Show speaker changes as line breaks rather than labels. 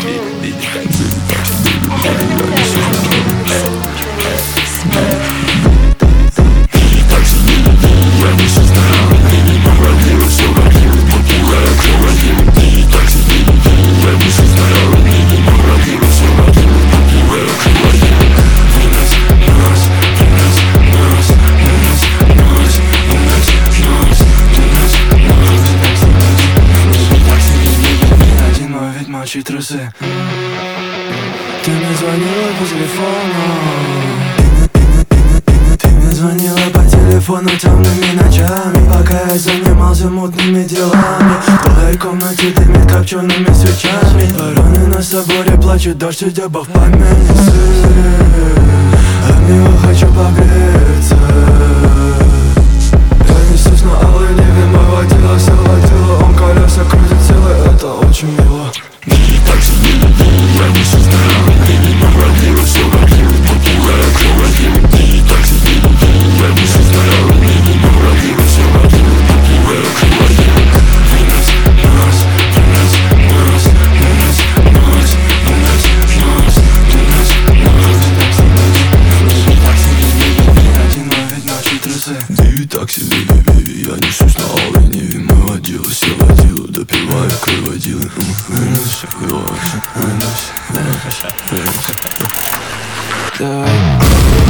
Трусы. Ты мне звонила по телефону. Ты мне звонила по телефону темными ночами, пока я занимался мутными делами. В твоей комнате дымит копчеными свечами. Вороны на соборе плачут, дождь судьба в памяти. От него хочу погреться. Я несусь на алой небе, мой водила, все водила. Он колеса крутит целый, это очень мило. Такси, бэби, я несусь на алой ниве. Мы водила, все водила, допиваю кроводилы. Давай.